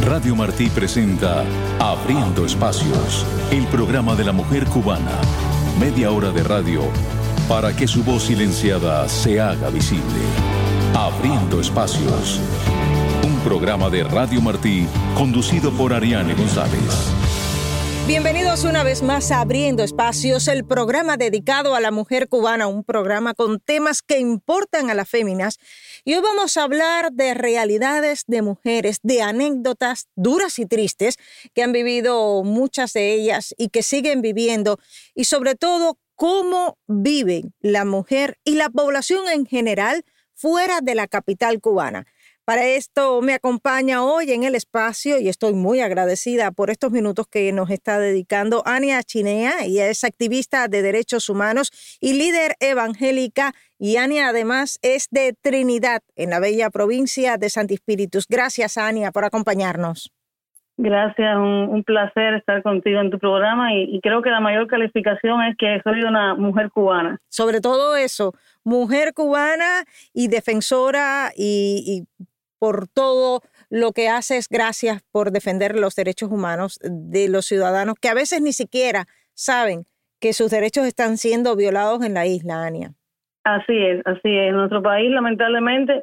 Radio Martí presenta Abriendo Espacios, el programa de la mujer cubana. Media hora de radio para que su voz silenciada se haga visible. Abriendo Espacios, un programa de Radio Martí conducido por Ariane González. Bienvenidos una vez más a Abriendo Espacios, el programa dedicado a la mujer cubana, un programa con temas que importan a las féminas. Y hoy vamos a hablar de realidades de mujeres, de anécdotas duras y tristes que han vivido muchas de ellas y que siguen viviendo, y sobre todo cómo viven la mujer y la población en general fuera de la capital cubana. Para esto me acompaña hoy en el espacio, y estoy muy agradecida por estos minutos que nos está dedicando, Ania Chinea. Ella es activista de derechos humanos y líder evangélica, y Ania además es de Trinidad, en la bella provincia de Santi Espíritus. Gracias, Ania, por acompañarnos. Gracias, un placer estar contigo en tu programa, y creo que la mayor calificación es que soy una mujer cubana. Sobre todo eso, mujer cubana y defensora y por todo lo que haces. Gracias por defender los derechos humanos de los ciudadanos que a veces ni siquiera saben que sus derechos están siendo violados en la isla, Ania. Así es. En nuestro país, lamentablemente,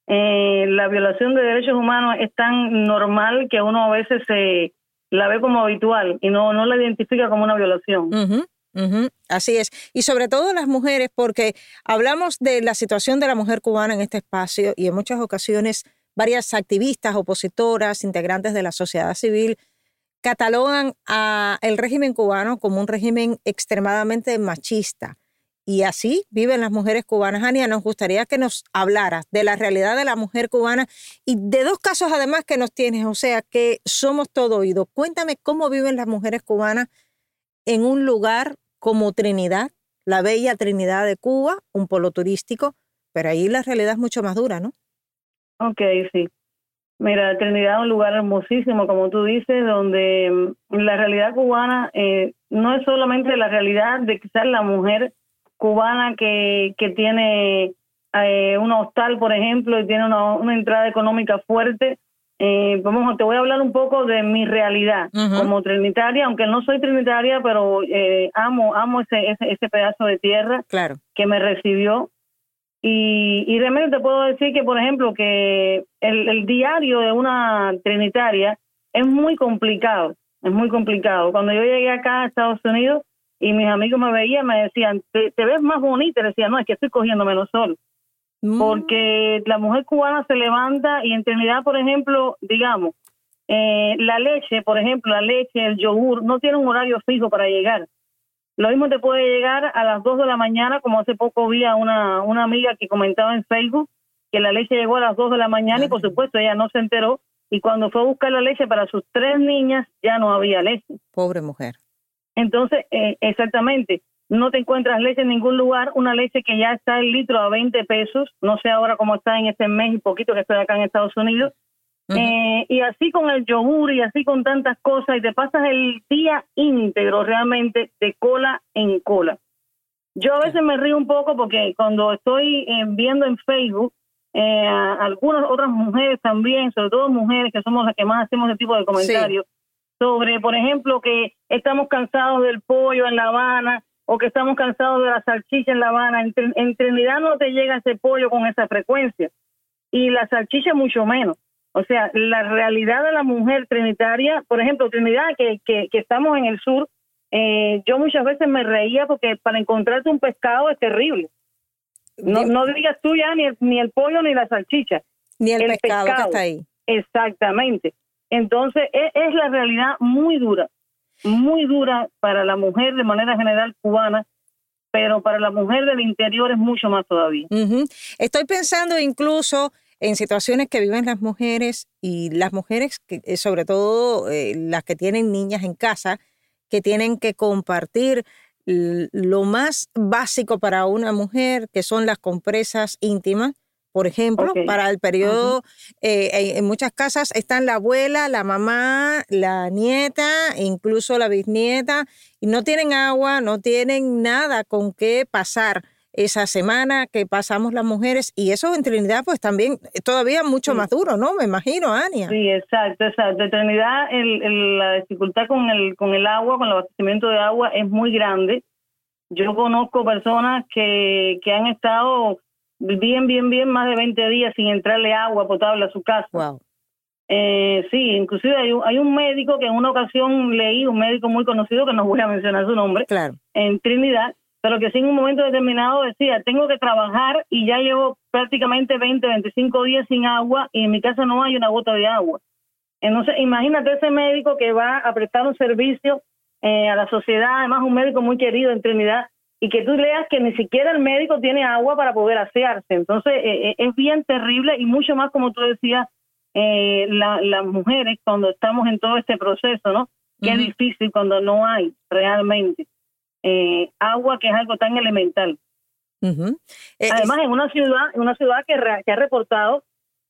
la violación de derechos humanos es tan normal que uno a veces la ve como habitual y no la identifica como una violación. Así es. Y sobre todo las mujeres, porque hablamos de la situación de la mujer cubana en este espacio, y en muchas ocasiones varias activistas, opositoras, integrantes de la sociedad civil catalogan a el régimen cubano como un régimen extremadamente machista. Y así viven las mujeres cubanas. Ania, nos gustaría que nos hablaras de la realidad de la mujer cubana y de dos casos además que nos tienes, o sea que somos todo oído. Cuéntame cómo viven las mujeres cubanas en un lugar como Trinidad, la bella Trinidad de Cuba, un polo turístico, pero ahí la realidad es mucho más dura, ¿no? Ok, sí. Mira, Trinidad es un lugar hermosísimo, como tú dices, donde la realidad cubana no es solamente la realidad de quizás la mujer cubana que tiene un hostal, por ejemplo, y tiene una entrada económica fuerte. Te voy a hablar un poco de mi realidad como trinitaria, aunque no soy trinitaria, pero amo ese pedazo de tierra, claro, que me recibió. Y realmente te puedo decir que, por ejemplo, que el diario de una trinitaria es muy complicado, Cuando yo llegué acá a Estados Unidos y mis amigos me veían, me decían, te ves más bonita, y decía, no, es que estoy cogiendo menos sol. Porque la mujer cubana se levanta, y en Trinidad, por ejemplo, digamos, la leche, el yogur, no tiene un horario fijo para llegar. Lo mismo te puede llegar a las 2 de la mañana, como hace poco vi a una amiga que comentaba en Facebook que la leche llegó a las 2 de la mañana, y por supuesto ella no se enteró, y cuando fue a buscar la leche para sus 3 niñas ya no había leche. Pobre mujer. Entonces, exactamente, no te encuentras leche en ningún lugar, una leche que ya está el litro a 20 pesos, no sé ahora cómo está en este mes y poquito que estoy acá en Estados Unidos. Y así con el yogur y así con tantas cosas, y te pasas el día íntegro realmente de cola en cola. Yo a veces me río un poco porque cuando estoy viendo en Facebook algunas otras mujeres también, sobre todo mujeres que somos las que más hacemos ese tipo de comentarios, sobre, por ejemplo, que estamos cansados del pollo en La Habana, o que estamos cansados de la salchicha en La Habana. En Trinidad no te llega ese pollo con esa frecuencia, y la salchicha mucho menos. O sea, la realidad de la mujer trinitaria, por ejemplo, Trinidad, que estamos en el sur, yo muchas veces me reía porque para encontrarte un pescado es terrible. No digas tú ya ni el pollo ni la salchicha. Ni el pescado que está ahí. Exactamente. Entonces, es la realidad muy dura para la mujer de manera general cubana, pero para la mujer del interior es mucho más todavía. Estoy pensando incluso en situaciones que viven las mujeres, y las mujeres, que, sobre todo las que tienen niñas en casa, que tienen que compartir lo más básico para una mujer, que son las compresas íntimas, por ejemplo, para el periodo. En muchas casas están la abuela, la mamá, la nieta, incluso la bisnieta, y no tienen agua, no tienen nada con qué pasar esa semana que pasamos las mujeres, y eso en Trinidad pues también todavía mucho más duro, ¿no? Me imagino, Ania. Sí, exacto. En Trinidad la dificultad con el agua, con el abastecimiento de agua es muy grande. Yo conozco personas que han estado bien más de 20 días sin entrarle agua potable a su casa. Wow. Sí, inclusive hay un médico que en una ocasión leí, un médico muy conocido, que no voy a mencionar su nombre, claro, en Trinidad, pero que sí en un momento determinado decía, tengo que trabajar y ya llevo prácticamente 25 días sin agua y en mi casa no hay una gota de agua. Entonces, imagínate ese médico que va a prestar un servicio a la sociedad, además un médico muy querido en Trinidad, y que tú leas que ni siquiera el médico tiene agua para poder asearse. Entonces, es bien terrible, y mucho más, como tú decías, las mujeres cuando estamos en todo este proceso, ¿no? Que es difícil cuando no hay realmente agua, que es algo tan elemental. Además, en una ciudad que ha reportado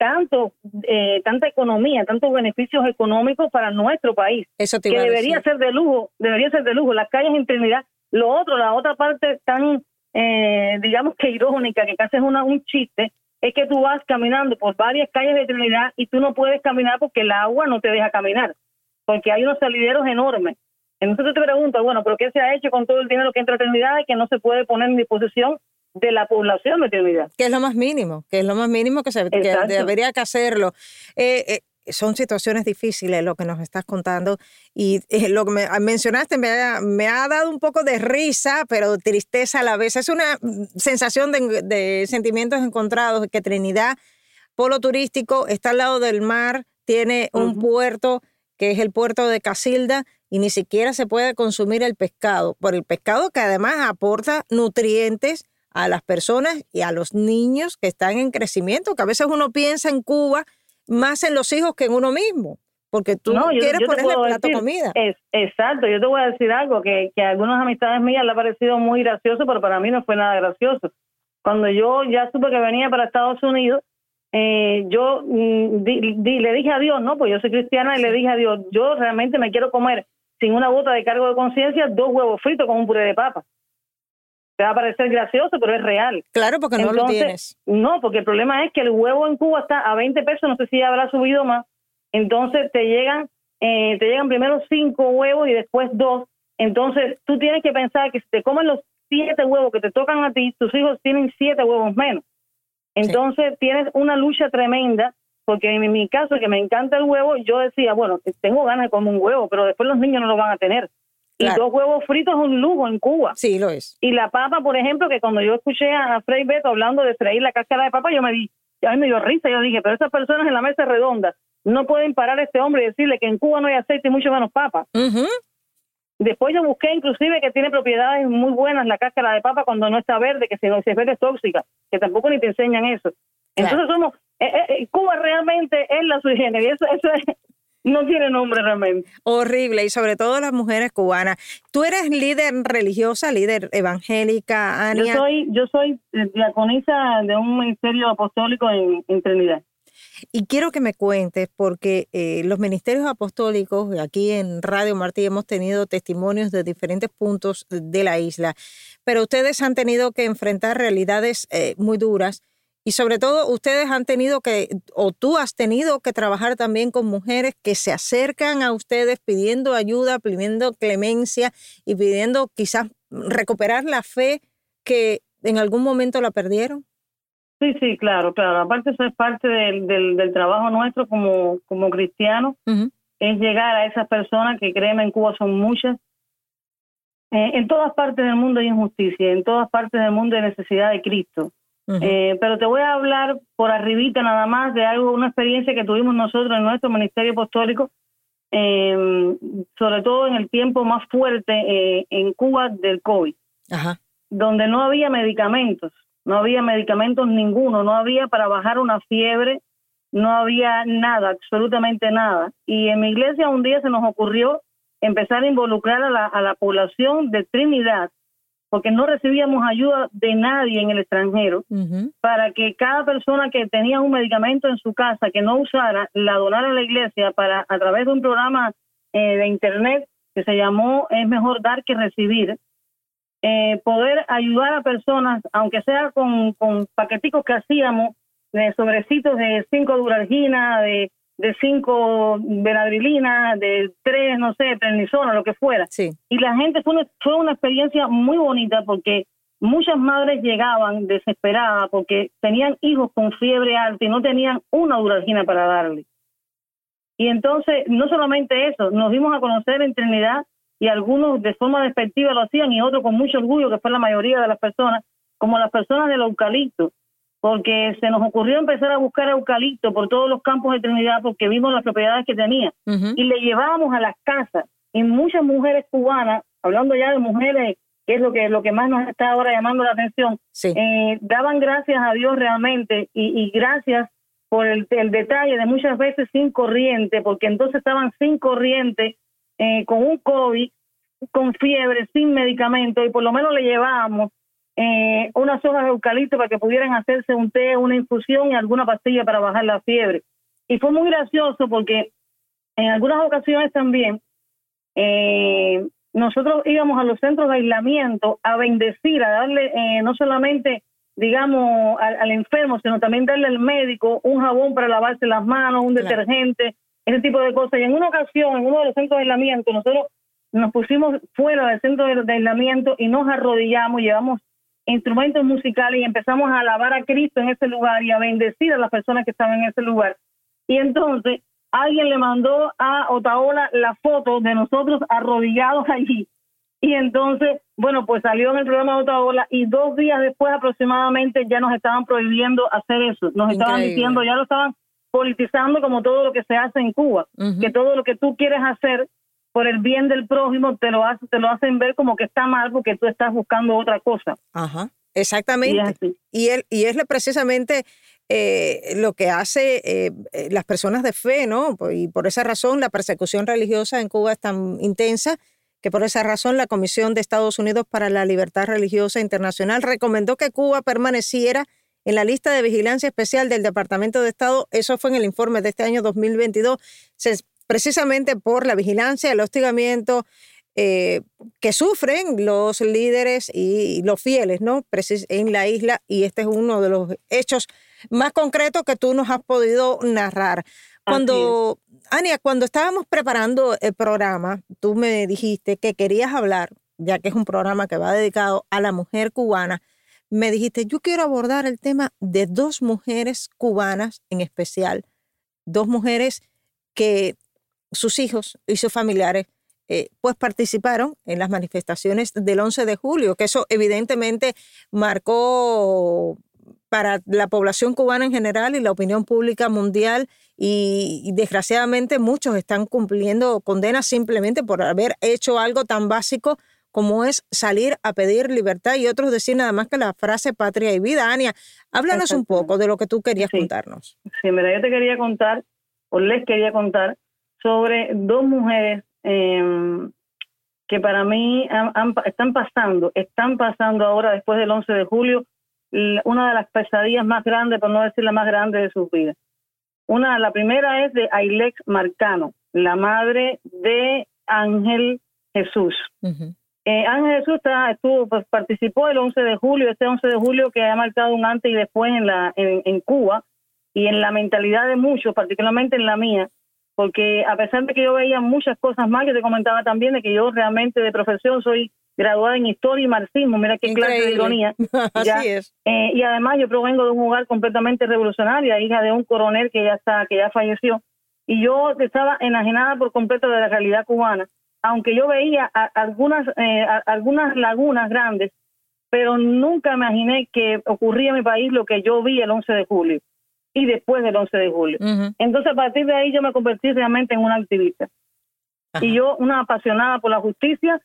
tanta economía, tantos beneficios económicos para nuestro país, eso te que iba a debería decir. ser de lujo. Las calles en Trinidad, la otra parte tan, digamos que irónica, que casi es un chiste, es que tú vas caminando por varias calles de Trinidad y tú no puedes caminar porque el agua no te deja caminar, porque hay unos salideros enormes. Entonces te pregunto, bueno, ¿pero qué se ha hecho con todo el dinero que entra a Trinidad y que no se puede poner en disposición de la población de Trinidad? Que es lo más mínimo, que debería que hacerlo. Son situaciones difíciles lo que nos estás contando, y lo que mencionaste me ha dado un poco de risa, pero tristeza a la vez. Es una sensación de sentimientos encontrados, que Trinidad, polo turístico, está al lado del mar, tiene un puerto que es el puerto de Casilda, y ni siquiera se puede consumir el pescado, por el pescado que además aporta nutrientes a las personas y a los niños que están en crecimiento, que a veces uno piensa en Cuba más en los hijos que en uno mismo, porque tú quieres ponerle plato comida. Exacto, yo te voy a decir algo que a algunas amistades mías le ha parecido muy gracioso, pero para mí no fue nada gracioso. Cuando yo ya supe que venía para Estados Unidos, yo le dije a Dios, ¿no? Pues yo soy cristiana, y le dije a Dios, yo realmente me quiero comer sin una gota de cargo de conciencia 2 huevos fritos con un puré de papa. Te va a parecer gracioso, pero es real. Claro, porque no lo tienes. No, porque el problema es que el huevo en Cuba está a 20 pesos, no sé si habrá subido más. Entonces te llegan primero 5 huevos y después 2. Entonces tú tienes que pensar que si te comen los 7 huevos que te tocan a ti, tus hijos tienen 7 huevos menos. Entonces tienes una lucha tremenda, porque en mi caso, que me encanta el huevo, yo decía, bueno, tengo ganas de comer un huevo, pero después los niños no lo van a tener. Claro. Y 2 huevos fritos es un lujo en Cuba. Sí, lo es. Y la papa, por ejemplo, que cuando yo escuché a Frei Beto hablando de freír la cáscara de papa, a mí me dio risa. Yo dije, pero esas personas en la mesa redonda no pueden parar a este hombre y decirle que en Cuba no hay aceite y mucho menos papa. Después yo busqué inclusive que tiene propiedades muy buenas la cáscara de papa cuando no está verde, que si es verde es tóxica, que tampoco ni te enseñan eso. Entonces Cuba realmente es la sui generis, eso no tiene nombre realmente. Horrible, y sobre todo las mujeres cubanas. Tú eres líder religiosa, líder evangélica, Ania. Yo soy diaconisa de un ministerio apostólico en Trinidad. Y quiero que me cuentes, porque los ministerios apostólicos, aquí en Radio Martí hemos tenido testimonios de diferentes puntos de la isla, pero ustedes han tenido que enfrentar realidades muy duras, y sobre todo ustedes han tenido tú has tenido que trabajar también con mujeres que se acercan a ustedes pidiendo ayuda, pidiendo clemencia y pidiendo quizás recuperar la fe que en algún momento la perdieron. Sí, claro. Aparte eso es parte del trabajo nuestro como cristianos, es llegar a esas personas que, créeme, en Cuba son muchas. En todas partes del mundo hay injusticia, en todas partes del mundo hay necesidad de Cristo. Pero te voy a hablar por arribita nada más de una experiencia que tuvimos nosotros en nuestro ministerio apostólico, sobre todo en el tiempo más fuerte en Cuba del COVID, donde no había medicamentos. No había medicamentos ninguno, no había para bajar una fiebre, no había nada, absolutamente nada. Y en mi iglesia un día se nos ocurrió empezar a involucrar a la población de Trinidad, porque no recibíamos ayuda de nadie en el extranjero, para que cada persona que tenía un medicamento en su casa que no usara, la donara a la iglesia a través de un programa de internet que se llamó Es Mejor Dar que Recibir. poder ayudar a personas, aunque sea con paqueticos que hacíamos, de sobrecitos de 5 duralgina, de 5 benadrylina, de 3, no sé, prednisona, lo que fuera. Sí. Y la gente fue una experiencia muy bonita porque muchas madres llegaban desesperadas porque tenían hijos con fiebre alta y no tenían una duralgina para darle. Y entonces, no solamente eso, nos dimos a conocer en Trinidad y algunos de forma despectiva lo hacían y otros con mucho orgullo, que fue la mayoría de las personas, como las personas del eucalipto, porque se nos ocurrió empezar a buscar eucalipto por todos los campos de Trinidad porque vimos las propiedades que tenía. Y le llevábamos a las casas y muchas mujeres cubanas, hablando ya de mujeres, que es lo que más nos está ahora llamando la atención, sí. Daban gracias a Dios realmente y gracias por el detalle de muchas veces sin corriente, porque entonces estaban sin corriente, con un COVID, con fiebre, sin medicamento, y por lo menos le llevábamos unas hojas de eucalipto para que pudieran hacerse un té, una infusión y alguna pastilla para bajar la fiebre. Y fue muy gracioso porque en algunas ocasiones también nosotros íbamos a los centros de aislamiento a bendecir, a darle no solamente, digamos, al enfermo, sino también darle al médico un jabón para lavarse las manos, un detergente, ese tipo de cosas. Y en una ocasión, en uno de los centros de aislamiento, nosotros nos pusimos fuera del centro de aislamiento y nos arrodillamos, llevamos instrumentos musicales y empezamos a alabar a Cristo en ese lugar y a bendecir a las personas que estaban en ese lugar. Y entonces alguien le mandó a Otaola la foto de nosotros arrodillados allí. Y entonces, bueno, pues salió en el programa de Otaola y 2 días después aproximadamente ya nos estaban prohibiendo hacer eso. Nos estaban diciendo, ya lo estaban politizando como todo lo que se hace en Cuba, que todo lo que tú quieres hacer por el bien del prójimo te lo hacen ver como que está mal porque tú estás buscando otra cosa. Ajá, exactamente. Y es precisamente lo que hace las personas de fe, ¿no? Y por esa razón la persecución religiosa en Cuba es tan intensa que por esa razón la Comisión de Estados Unidos para la Libertad Religiosa Internacional recomendó que Cuba permaneciera en la lista de vigilancia especial del Departamento de Estado. Eso fue en el informe de este año 2022, precisamente por la vigilancia, el hostigamiento que sufren los líderes y los fieles, ¿no? En la isla, y este es uno de los hechos más concretos que tú nos has podido narrar. Ania, cuando estábamos preparando el programa, tú me dijiste que querías hablar, ya que es un programa que va dedicado a la mujer cubana, me dijiste, yo quiero abordar el tema de 2 mujeres cubanas en especial, 2 mujeres que sus hijos y sus familiares pues participaron en las manifestaciones del 11 de julio, que eso evidentemente marcó para la población cubana en general y la opinión pública mundial, y desgraciadamente muchos están cumpliendo condenas simplemente por haber hecho algo tan básico como es salir a pedir libertad, y otros decir nada más que la frase patria y vida. Ania, háblanos un poco de lo que tú querías contarnos. Sí, mira, yo te quería contar, o les quería contar, sobre 2 mujeres que para mí están pasando ahora, después del 11 de julio, una de las pesadillas más grandes, por no decir la más grande de sus vidas. La primera es de Ailex Marcano, la madre de Ángel Jesús. Ángel Jesús participó el 11 de julio, este 11 de julio que ha marcado un antes y después en Cuba y en la mentalidad de muchos, particularmente en la mía, porque a pesar de que yo veía muchas cosas más, yo te comentaba también de que yo realmente de profesión soy graduada en Historia y Marxismo, mira qué clase de ironía. Así es. Y además yo provengo de un hogar completamente revolucionario, hija de un coronel que ya falleció, y yo estaba enajenada por completo de la realidad cubana, aunque yo veía algunas lagunas grandes, pero nunca imaginé que ocurría en mi país lo que yo vi el 11 de julio y después del 11 de julio. Entonces, a partir de ahí yo me convertí realmente en una activista. Y yo, una apasionada por la justicia,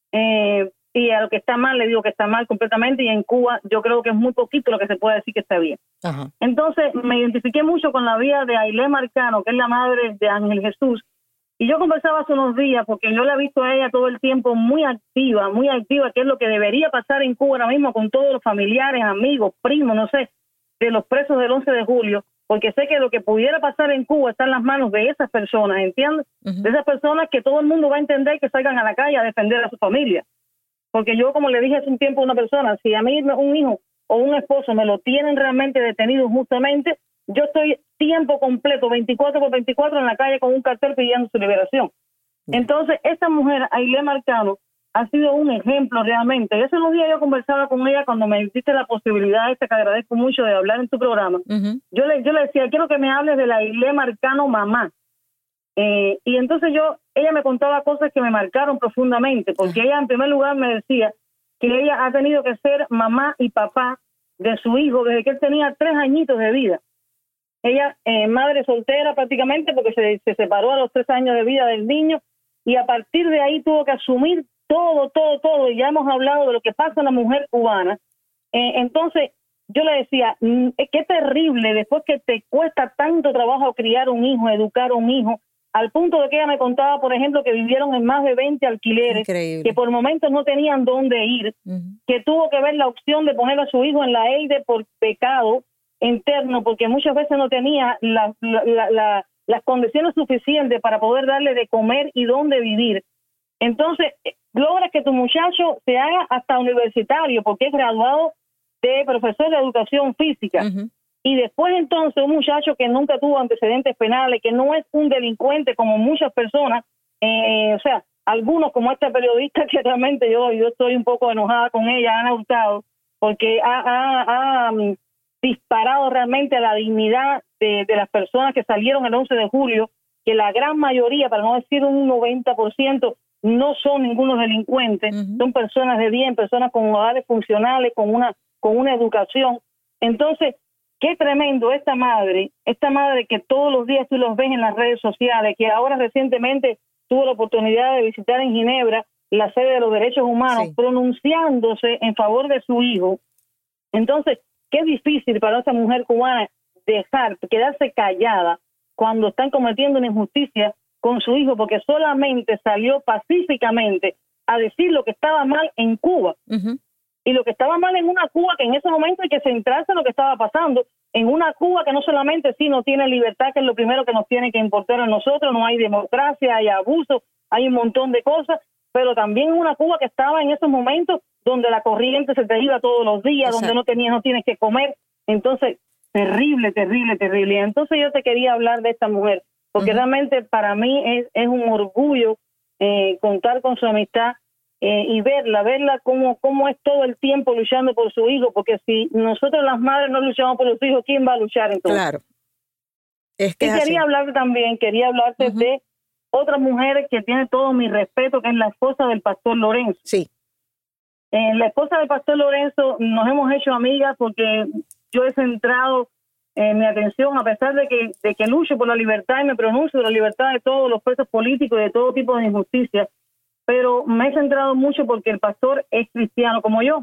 y a lo que está mal le digo que está mal completamente, y en Cuba yo creo que es muy poquito lo que se puede decir que está bien. Entonces, me identifiqué mucho con la vida de Ailex Marcano, que es la madre de Ángel Jesús, y yo conversaba hace unos días, porque yo la he visto a ella todo el tiempo muy activa, que es lo que debería pasar en Cuba ahora mismo con todos los familiares, amigos, primos, no sé, de los presos del 11 de julio, porque sé que lo que pudiera pasar en Cuba está en las manos de esas personas, ¿entiendes? De esas personas que todo el mundo va a entender que salgan a la calle a defender a su familia. Porque yo, como le dije hace un tiempo a una persona, si a mí un hijo o un esposo me lo tienen realmente detenido injustamente, yo estoy tiempo completo, 24/24 en la calle con un cartel pidiendo su liberación. Entonces, esta mujer, Ailé Marcano, ha sido un ejemplo realmente. Hace unos días yo conversaba con ella cuando me diste la posibilidad que agradezco mucho de hablar en tu programa. Yo le decía, quiero que me hables de la Ailé Marcano mamá. Y entonces ella me contaba cosas que me marcaron profundamente, porque ella en primer lugar me decía que ella ha tenido que ser mamá y papá de su hijo desde que él tenía 3 añitos de vida. Ella, madre soltera prácticamente, porque se separó a los 3 años de vida del niño, y a partir de ahí tuvo que asumir todo, y ya hemos hablado de lo que pasa en la mujer cubana. Entonces, yo le decía, qué terrible, después que te cuesta tanto trabajo criar un hijo, educar un hijo, al punto de que ella me contaba, por ejemplo, que vivieron en más de 20 alquileres, increíble, que por momentos no tenían dónde ir, que tuvo que ver la opción de poner a su hijo en la EIDE por pecado interno, porque muchas veces no tenía las condiciones suficientes para poder darle de comer y dónde vivir. Entonces, logra que tu muchacho se haga hasta universitario, porque es graduado de profesor de educación física. Y después entonces un muchacho que nunca tuvo antecedentes penales, que no es un delincuente como muchas personas, o sea, algunos como esta periodista que realmente yo estoy un poco enojada con ella, Ana Hurtado, porque ha disparado realmente a la dignidad de las personas que salieron el 11 de julio, que la gran mayoría, para no decir un 90%, no son ningunos delincuentes, son personas de bien, personas con hogares funcionales, con una educación. Entonces, qué tremendo esta madre que todos los días tú los ves en las redes sociales, que ahora recientemente tuvo la oportunidad de visitar en Ginebra la sede de los derechos humanos, pronunciándose en favor de su hijo. Entonces, qué difícil para esa mujer cubana quedarse callada cuando están cometiendo una injusticia con su hijo, porque solamente salió pacíficamente a decir lo que estaba mal en Cuba. Y lo que estaba mal en una Cuba que en ese momento hay que centrarse en lo que estaba pasando, en una Cuba que no solamente no tiene libertad, que es lo primero que nos tiene que importar a nosotros, no hay democracia, hay abuso, hay un montón de cosas, pero también una Cuba que estaba en esos momentos donde la corriente se te iba todos los días, donde no tienes que comer. Entonces, terrible. Y entonces yo te quería hablar de esta mujer, porque realmente para mí es un orgullo contar con su amistad y verla cómo es todo el tiempo luchando por su hijo, porque si nosotros las madres no luchamos por los hijos, ¿quién va a luchar entonces? Claro. Es que quería hablarte de otra mujer que tiene todo mi respeto, que es la esposa del pastor Lorenzo. Sí. La esposa del pastor Lorenzo nos hemos hecho amigas porque yo he centrado mi atención, a pesar de que lucho por la libertad y me pronuncio por la libertad de todos los presos políticos y de todo tipo de injusticias, pero me he centrado mucho porque el pastor es cristiano como yo.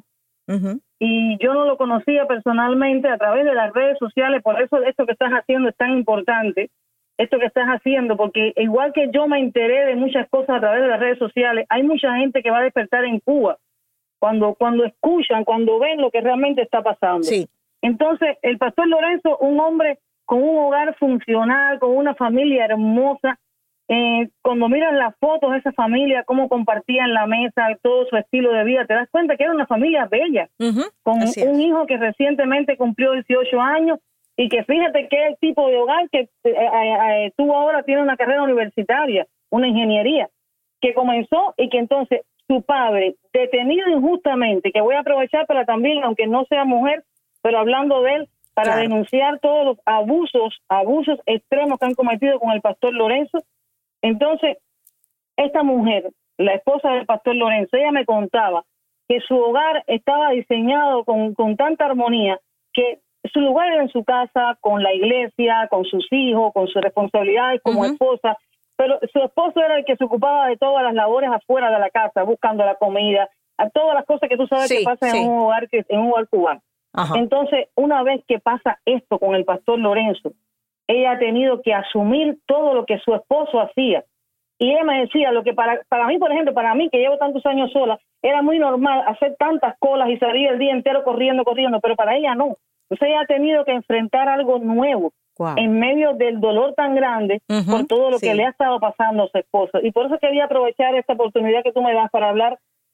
Y yo no lo conocía personalmente a través de las redes sociales, por eso esto que estás haciendo es tan importante, esto que estás haciendo, porque igual que yo me enteré de muchas cosas a través de las redes sociales, hay mucha gente que va a despertar en Cuba cuando escuchan, cuando ven lo que realmente está pasando. Sí. Entonces, el pastor Lorenzo, un hombre con un hogar funcional, con una familia hermosa, cuando miran las fotos de esa familia, cómo compartían la mesa, todo su estilo de vida, te das cuenta que era una familia bella, con un hijo que recientemente cumplió 18 años y que fíjate que es el tipo de hogar que tú ahora tienes una carrera universitaria, una ingeniería, que comenzó y que entonces su padre, detenido injustamente, que voy a aprovechar para también, aunque no sea mujer, pero hablando de él, para denunciar todos los abusos extremos que han cometido con el pastor Lorenzo. Entonces, esta mujer, la esposa del pastor Lorenzo, ella me contaba que su hogar estaba diseñado con tanta armonía que su lugar era en su casa, con la iglesia, con sus hijos, con sus responsabilidades como esposa, pero su esposo era el que se ocupaba de todas las labores afuera de la casa, buscando la comida, a todas las cosas que tú sabes que pasan en un hogar cubano. Entonces, una vez que pasa esto con el pastor Lorenzo, ella ha tenido que asumir todo lo que su esposo hacía. Y ella me decía, lo que para mí, por ejemplo, para mí que llevo tantos años sola, era muy normal hacer tantas colas y salir el día entero corriendo, pero para ella no. Entonces ella ha tenido que enfrentar algo nuevo en medio del dolor tan grande por todo lo que le ha estado pasando a su esposo. Y por eso quería aprovechar esta oportunidad que tú me das para hablar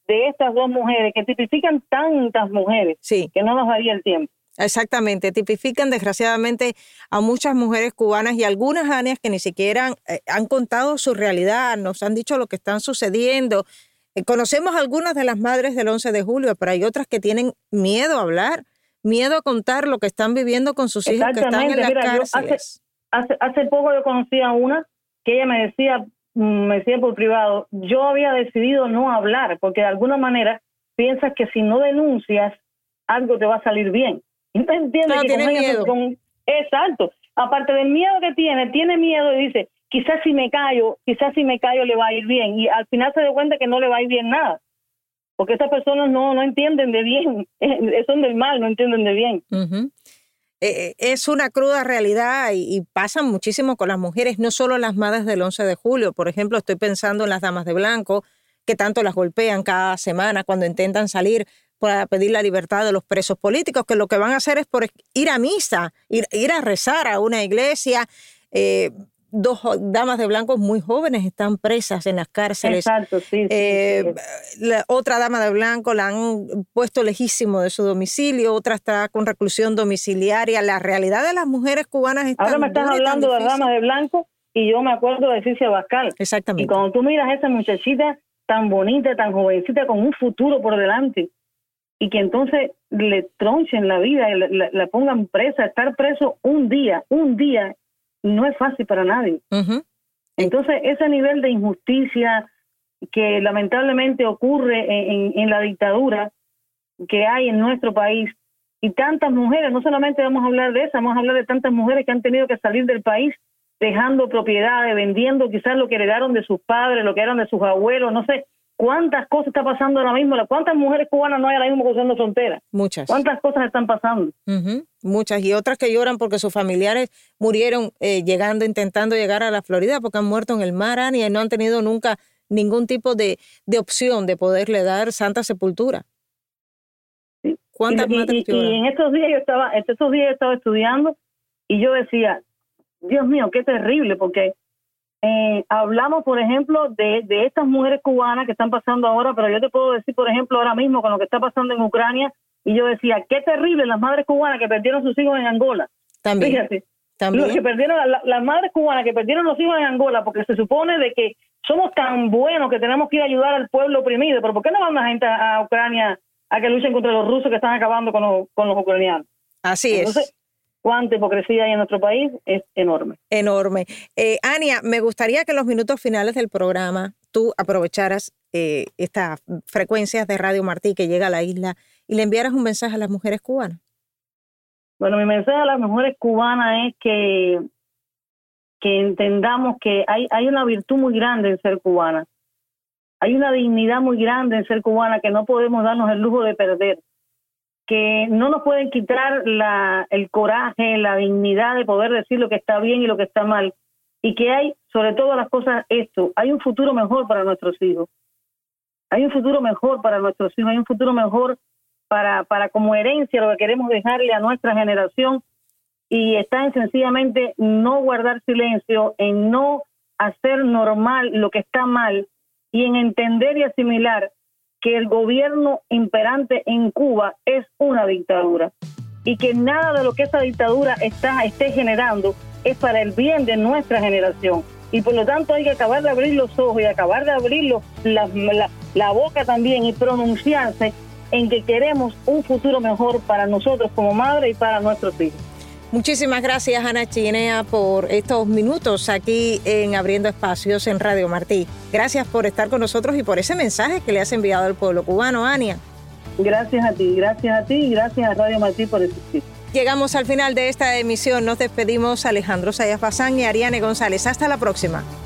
de estas dos mujeres que tipifican tantas mujeres que no nos daría el tiempo. Exactamente, tipifican desgraciadamente a muchas mujeres cubanas y algunas, Ania, que ni siquiera han contado su realidad, nos han dicho lo que están sucediendo. Conocemos algunas de las madres del 11 de julio, pero hay otras que tienen miedo a hablar, miedo a contar lo que están viviendo con sus hijos que están en las cárceles. Hace poco yo conocí a una que ella me decía por privado, yo había decidido no hablar, porque de alguna manera piensas que si no denuncias, algo te va a salir bien. ¿No entiendes? No, tiene miedo. Exacto. Aparte del miedo que tiene miedo y dice, quizás si me callo le va a ir bien. Y al final se da cuenta que no le va a ir bien nada. Porque estas personas no entienden de bien. Son del mal, no entienden de bien. Uh-huh. Es una cruda realidad y pasa muchísimo con las mujeres, no solo las madres del 11 de julio. Por ejemplo, estoy pensando en las damas de blanco, que tanto las golpean cada semana cuando intentan salir para pedir la libertad de los presos políticos, que lo que van a hacer es por ir a misa, ir a rezar a una iglesia. Dos damas de blanco muy jóvenes están presas en las cárceles. Exacto, sí. La otra dama de blanco la han puesto lejísimo de su domicilio, otra está con reclusión domiciliaria. La realidad de las mujeres cubanas es ahora me estás hablando de damas de blanco y yo me acuerdo de Cicia Bascal. Exactamente. Y cuando tú miras a esa muchachita tan bonita, tan jovencita, con un futuro por delante, y que entonces le tronchen la vida y la pongan presa, estar preso un día no es fácil para nadie. Uh-huh. Entonces ese nivel de injusticia que lamentablemente ocurre en la dictadura que hay en nuestro país, y tantas mujeres, no solamente vamos a hablar de esa, vamos a hablar de tantas mujeres que han tenido que salir del país dejando propiedades, vendiendo quizás lo que heredaron de sus padres, lo que eran de sus abuelos, no sé. ¿Cuántas cosas está pasando ahora mismo? ¿Cuántas mujeres cubanas no hay ahora mismo cruzando fronteras? Muchas. ¿Cuántas cosas están pasando? Uh-huh. Muchas. Y otras que lloran porque sus familiares murieron intentando llegar a la Florida porque han muerto en el mar, Ania, y no han tenido nunca ningún tipo de opción de poderle dar santa sepultura. Sí. ¿Cuántas madres lloran? Y en estos días yo estaba estudiando y yo decía, Dios mío, qué terrible, porque hablamos, por ejemplo, de estas mujeres cubanas que están pasando ahora, pero yo te puedo decir, por ejemplo, ahora mismo con lo que está pasando en Ucrania, y yo decía, qué terrible las madres cubanas que perdieron sus hijos en Angola. También. Fíjate, También. Los que perdieron, las madres cubanas que perdieron los hijos en Angola, porque se supone de que somos tan buenos que tenemos que ir a ayudar al pueblo oprimido, pero ¿por qué no van la gente a Ucrania a que luchen contra los rusos que están acabando con los ucranianos? Así Entonces, es. Cuánta hipocresía hay en nuestro país, es enorme. Enorme. Ania, me gustaría que en los minutos finales del programa tú aprovecharas estas frecuencias de Radio Martí que llega a la isla y le enviaras un mensaje a las mujeres cubanas. Bueno, mi mensaje a las mujeres cubanas es que entendamos que hay una virtud muy grande en ser cubana. Hay una dignidad muy grande en ser cubana que no podemos darnos el lujo de perder. Que no nos pueden quitar el coraje, la dignidad de poder decir lo que está bien y lo que está mal. Y que hay, sobre todas las cosas, hay un futuro mejor para nuestros hijos. Hay un futuro mejor para nuestros hijos, hay un futuro mejor para como herencia lo que queremos dejarle a nuestra generación. Y está en sencillamente no guardar silencio, en no hacer normal lo que está mal y en entender y asimilar que el gobierno imperante en Cuba es una dictadura y que nada de lo que esa dictadura esté generando es para el bien de nuestra generación. Y por lo tanto hay que acabar de abrir los ojos y acabar de abrir la boca también y pronunciarse en que queremos un futuro mejor para nosotros como madre y para nuestros hijos. Muchísimas gracias, Ana Chinea, por estos minutos aquí en Abriendo Espacios en Radio Martí. Gracias por estar con nosotros y por ese mensaje que le has enviado al pueblo cubano, Ania. Gracias a ti y gracias a Radio Martí por existir. Llegamos al final de esta emisión. Nos despedimos Alejandro Sayas Bazán y Ariane González. Hasta la próxima.